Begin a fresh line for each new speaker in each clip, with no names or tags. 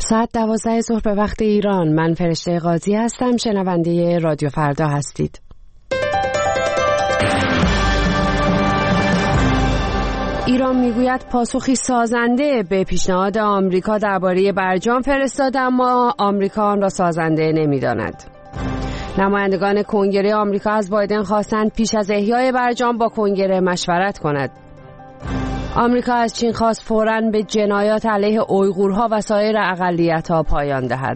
ساعت 12 ظهر به وقت ایران. من فرشته قاضی هستم. شنونده رادیو فردا هستید. ایران میگوید پاسخی سازنده به پیشنهاد آمریکا درباره برجام فرستاد، اما آمریکا آن را سازنده نمی‌داند. نمایندگان کنگره آمریکا از بایدن خواستند پیش از احیای برجام با کنگره مشورت کند. آمریکا از چین خواست فوراً به جنایات علیه اویغورها و سایر اقلیت‌ها پایان دهد.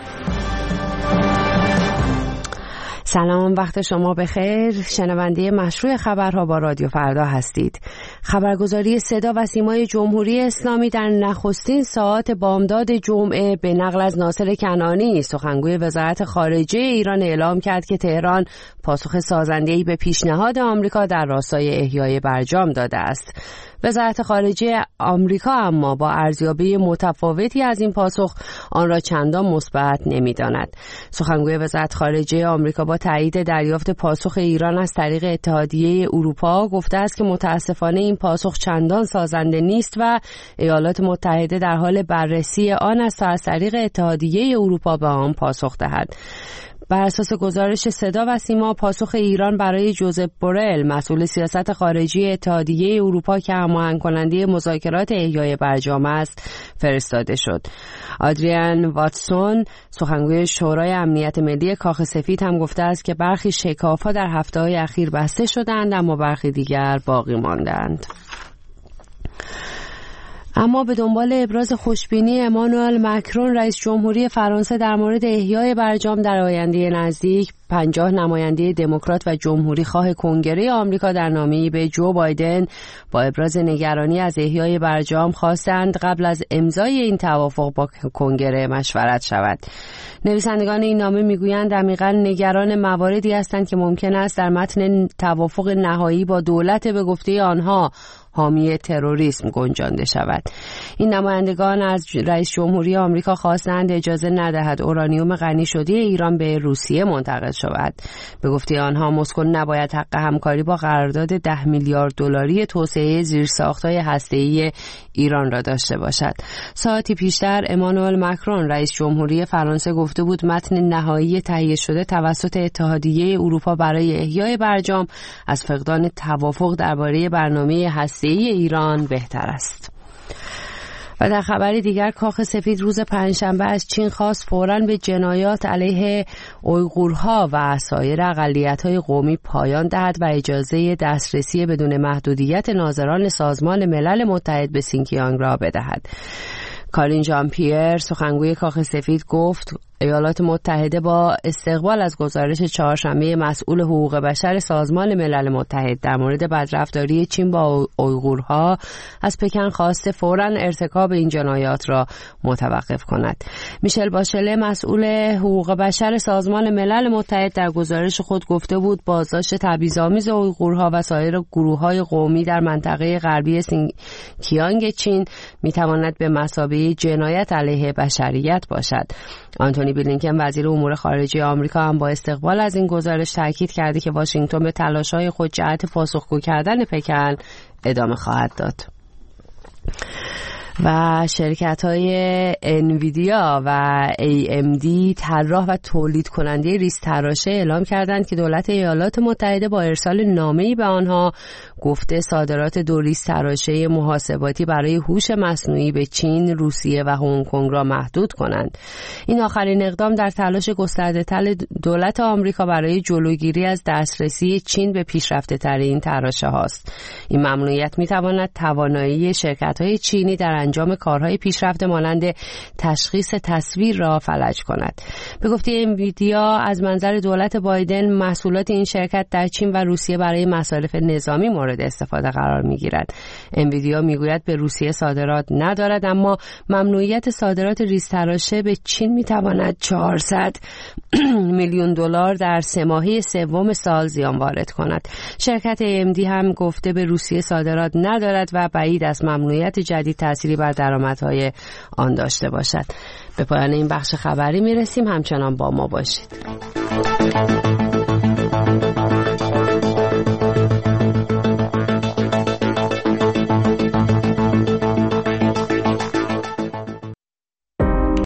سلام، وقت شما بخیر. شنونده مشروع خبرها با رادیو فردا هستید. خبرگزاری صدا و سیمای جمهوری اسلامی در نخستین ساعات بامداد جمعه به نقل از ناصر کنعانی سخنگوی وزارت خارجه ایران اعلام کرد که تهران پاسخ سازنده‌ای به پیشنهاد آمریکا در راستای احیای برجام داده است. وزارت خارجه آمریکا اما با ارزیابی متفاوتی از این پاسخ آن را چندان مثبت نمی‌داند. سخنگوی وزارت خارجه آمریکا با تایید دریافت پاسخ ایران از طریق اتحادیه اروپا گفته است که متاسفانه این پاسخ چندان سازنده نیست و ایالات متحده در حال بررسی آن است تا از طریق اتحادیه اروپا به آن پاسخ دهد. بر اساس گزارش صدا و سیما پاسخ ایران برای جوزپ بورل مسئول سیاست خارجی اتحادیه اروپا که هماهنگ کننده مذاکرات احیای برجام است فرستاده شد. آدریان واتسون سخنگوی شورای امنیت ملی کاخ سفید هم گفته است که برخی شکاف‌ها در هفته‌های اخیر بسته شدند اما برخی دیگر باقی ماندند. اما به دنبال ابراز خوشبینی امانوئل مکرون رئیس جمهوری فرانسه در مورد احیای برجام در آینده نزدیک 50 نماینده دموکرات و جمهوری خواه کنگره آمریکا در نامه‌ای به جو بایدن با ابراز نگرانی از احیای برجام خواستند قبل از امضای این توافق با کنگره مشورت شود. نویسندگان این نامه میگویند عمیقاً نگران مواردی هستند که ممکن است در متن توافق نهایی با دولت به گفته آنها حامی تروریسم گنجانده شود. این نمایندگان از رئیس جمهوری آمریکا خواستند اجازه ندهد اورانیوم غنی شده ایران به روسیه منتقل شود. به گفته آنها مسکو نباید حق همکاری با قرارداد 10 میلیارد دلاری توسعه زیرساخت‌های هسته‌ای ایران را داشته باشد. ساعتی پیشتر امانوئل مکرون رئیس جمهوری فرانسه گفته بود متن نهایی تهیه شده توسط اتحادیه اروپا برای احیای برجام از فقدان توافق درباره برنامه هسته‌ای ایران بهتر است. و در خبری دیگر کاخ سفید روز پنجشنبه از چین خواست فوراً به جنایات علیه اویغورها و سایر اقلیت‌های قومی پایان دهد و اجازه دسترسی بدون محدودیت ناظران سازمان ملل متحد به سینکیانگ را بدهد. کارین ژان پیر سخنگوی کاخ سفید گفت ایالات متحده با استقبال از گزارش چهارشنبه مسئول حقوق بشر سازمان ملل متحد در مورد بدرفتاری چین با اویغورها از پکن خواسته فوراً ارتکاب این جنایات را متوقف کند. میشل باشله مسئول حقوق بشر سازمان ملل متحد در گزارش خود گفته بود بازداشت تبعیض‌آمیز اویغورها و سایر گروه‌های قومی در منطقه غربی سینکیانگ چین میتواند به مثابه جنایت علیه بشریت باشد. آنتونی بلینکن وزیر امور خارجه آمریکا هم با استقبال از این گزارش تاکید کرده که واشنگتن به تلاش‌های خود جهت پاسخگو کردن پکن ادامه خواهد داد. و شرکت‌های انویدیا و AMD طراح و تولید کننده ریز تراشه اعلام کردند که دولت ایالات متحده با ارسال نامه‌ای به آنها گفته صادرات دو ریز تراشه محاسباتی برای هوش مصنوعی به چین، روسیه و هنگ کنگ را محدود کنند. این آخرین اقدام در تلاش گسترده‌تر دولت آمریکا برای جلوگیری از دسترسی چین به پیشرفته‌تر این تراشه هاست. این ممنوعیت می‌تواند توانایی شرکت‌های چینی در انجام کارهای پیشرفته مانند تشخیص تصویر را فلج کند. به گفته انویدیا از منظر دولت بایدن محصولات این شرکت در چین و روسیه برای مصارف نظامی مورد استفاده قرار می‌گیرد. انویدیا میگوید به روسیه صادرات ندارد اما ممنوعیت صادرات ریزتراشه به چین می‌تواند 400 میلیون دلار در سه ماهه سوم سال زیان وارد کند. شرکت AMD هم گفته به روسیه صادرات ندارد و بعید است ممنوعیت جدید تأثیری بر درآمدهای آن داشته باشد. به پایان این بخش خبری میرسیم، همچنان با ما باشید.